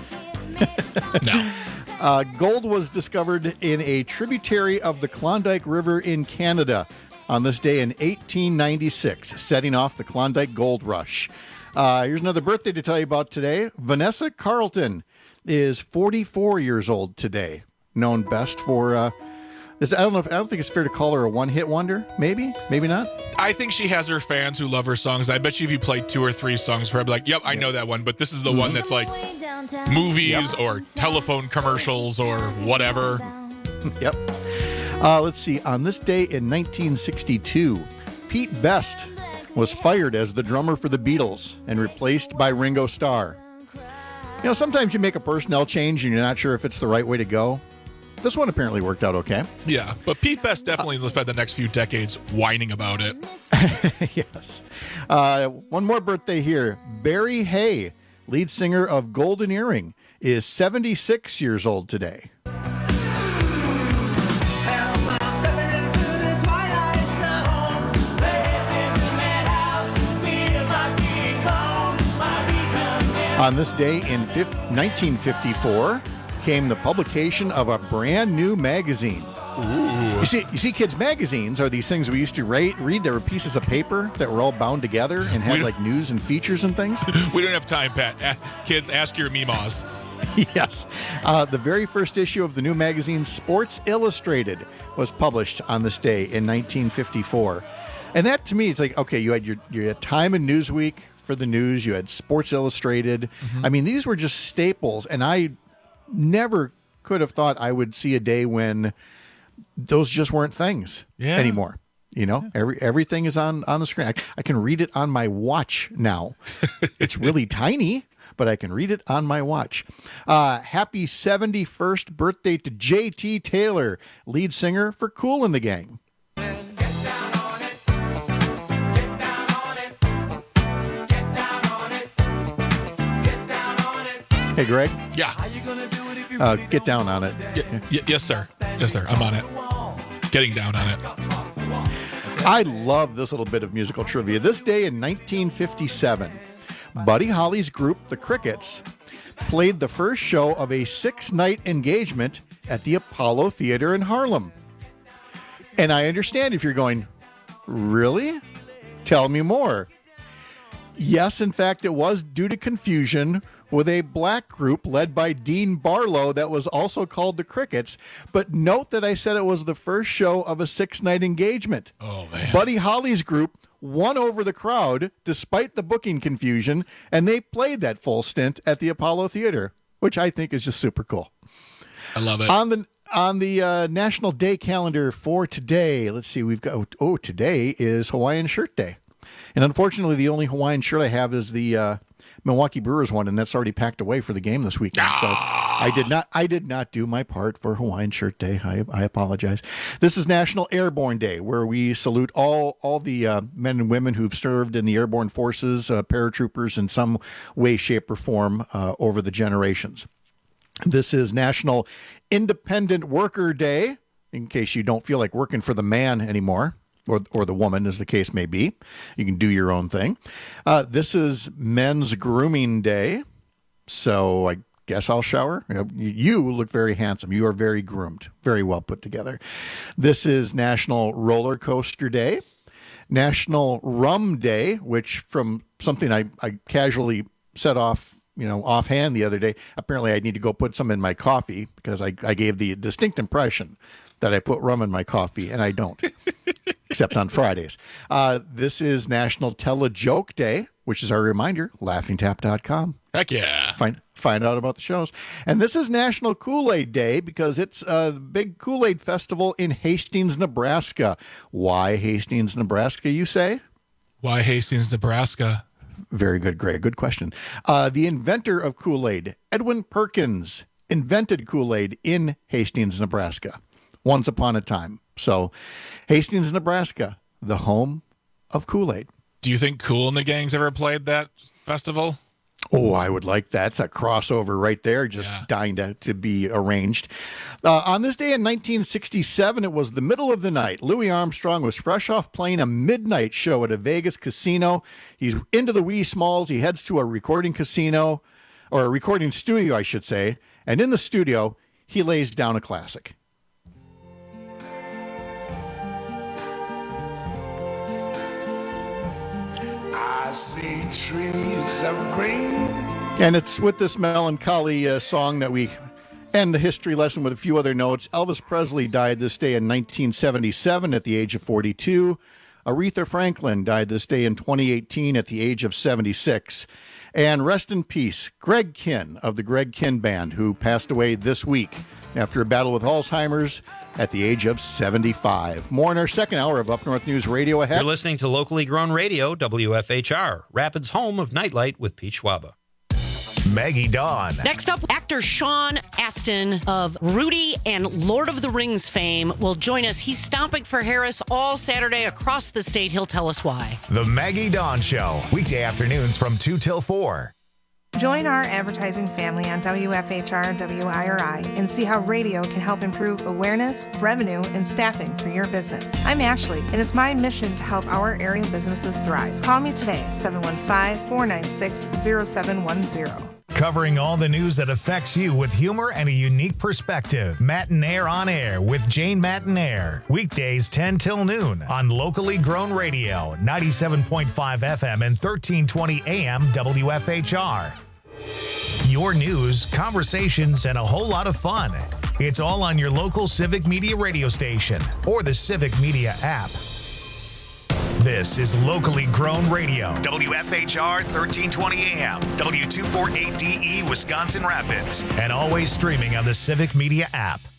No. Gold was discovered in a tributary of the Klondike River in Canada on this day in 1896, setting off the Klondike Gold Rush. Here's another birthday to tell you about today. Vanessa Carlton is 44 years old today. Known best for this. I don't think it's fair to call her a one-hit wonder. Maybe not. I think she has her fans who love her songs. I bet you if you played 2 or 3 songs for her, I'd be like, yep, I know that one, but this is the one that's like movies or telephone commercials or whatever. Yep. Let's see. On this day in 1962, Pete Best was fired as the drummer for the Beatles and replaced by Ringo Starr. You know, sometimes you make a personnel change and you're not sure if it's the right way to go. This one apparently worked out okay. Yeah, but Pete Best definitely will spend the next few decades whining about it. Yes. One more birthday here. Barry Hay, lead singer of Golden Earring, is 76 years old today. On this day in 1954 came the publication of a brand new magazine. Ooh. You see, kids' magazines are these things we used to read. There were pieces of paper that were all bound together and had like news and features and things. We don't have time, Pat. Kids, ask your meemaws. Yes. The very first issue of the new magazine, Sports Illustrated, was published on this day in 1954. And that, to me, it's like, okay, you had Time and Newsweek for the news. You had Sports Illustrated. Mm-hmm. I mean, these were just staples, and I never could have thought I would see a day when those just weren't things anymore. You know, everything is on the screen. I can read it on my watch now. It's really tiny, but I can read it on my watch. Happy 71st birthday to J.T. Taylor, lead singer for Kool and the Gang. Hey, Greg? Yeah. Get down on it. Yes, sir. Yes, sir. I'm on it. Getting down on it. I love this little bit of musical trivia. This day in 1957, Buddy Holly's group, the Crickets, played the first show of a 6-night engagement at the Apollo Theater in Harlem. And I understand if you're going, really? Tell me more. Yes, in fact, it was due to confusion with a black group led by Dean Barlow that was also called the Crickets. But note that I said it was the first show of a 6-night engagement. Oh, man. Buddy Holly's group won over the crowd despite the booking confusion, and they played that full stint at the Apollo Theater, which I think is just super cool. I love it. On the National Day calendar for today, let's see, we've got, today is Hawaiian Shirt Day. And unfortunately, the only Hawaiian shirt I have is the Milwaukee Brewers one, and that's already packed away for the game this weekend. So I did not do my part for Hawaiian Shirt Day. I apologize. This is National Airborne Day, where we salute all the men and women who've served in the airborne forces, paratroopers in some way, shape, or form over the generations. This is National Independent Worker Day, in case you don't feel like working for the man anymore. Or the woman, as the case may be. You can do your own thing. This is Men's Grooming Day, so I guess I'll shower. You look very handsome. You are very groomed, very well put together. This is National Roller Coaster Day, National Rum Day, which from something I casually set off, offhand the other day. Apparently, I need to go put some in my coffee because I gave the distinct impression that I put rum in my coffee, and I don't. Except on Fridays. This is National Tell a Joke Day, which is our reminder, laughingtap.com. Heck yeah. Find out about the shows. And this is National Kool-Aid Day because it's a big Kool-Aid festival in Hastings, Nebraska. Why Hastings, Nebraska, you say? Why Hastings, Nebraska? Very good, Greg. Good question. The inventor of Kool-Aid, Edwin Perkins, invented Kool-Aid in Hastings, Nebraska. Once upon a time. So, Hastings, Nebraska, the home of Kool-Aid. Do you think Kool and the Gang's ever played that festival? Oh, I would like that. It's a crossover right there, just dying to be arranged. On this day in 1967, it was the middle of the night. Louis Armstrong was fresh off playing a midnight show at a Vegas casino. He's into the wee smalls. He heads to a recording casino, or a recording studio, I should say. And in the studio, he lays down a classic. I I see trees of green. And it's with this melancholy song that we end the history lesson with a few other notes. Elvis Presley died this day in 1977 at the age of 42. Aretha Franklin died this day in 2018 at the age of 76. And rest in peace, Greg Kihn of the Greg Kihn Band, who passed away this week after a battle with Alzheimer's at the age of 75. More in our second hour of Up North News Radio ahead. You're listening to locally grown radio, WFHR, Rapids' home of Nightlight with Pete Schwaba. Maggie Dawn. Next up, actor Sean Astin of Rudy and Lord of the Rings fame will join us. He's stomping for Harris all Saturday across the state. He'll tell us why. The Maggie Dawn Show, weekday afternoons from 2 till 4. Join our advertising family on WFHR and WIRI and see how radio can help improve awareness, revenue, and staffing for your business. I'm Ashley, and it's my mission to help our area businesses thrive. Call me today, 715-496-0710. Covering all the news that affects you with humor and a unique perspective. Matinaire on Air with Jane Matinaire. Weekdays 10 till noon on locally grown radio, 97.5 FM and 1320 AM WFHR. Your news, conversations, and a whole lot of fun. It's all on your local Civic Media radio station or the Civic Media app. This is locally grown radio. WFHR 1320 AM, W248DE, Wisconsin Rapids, and always streaming on the Civic Media app.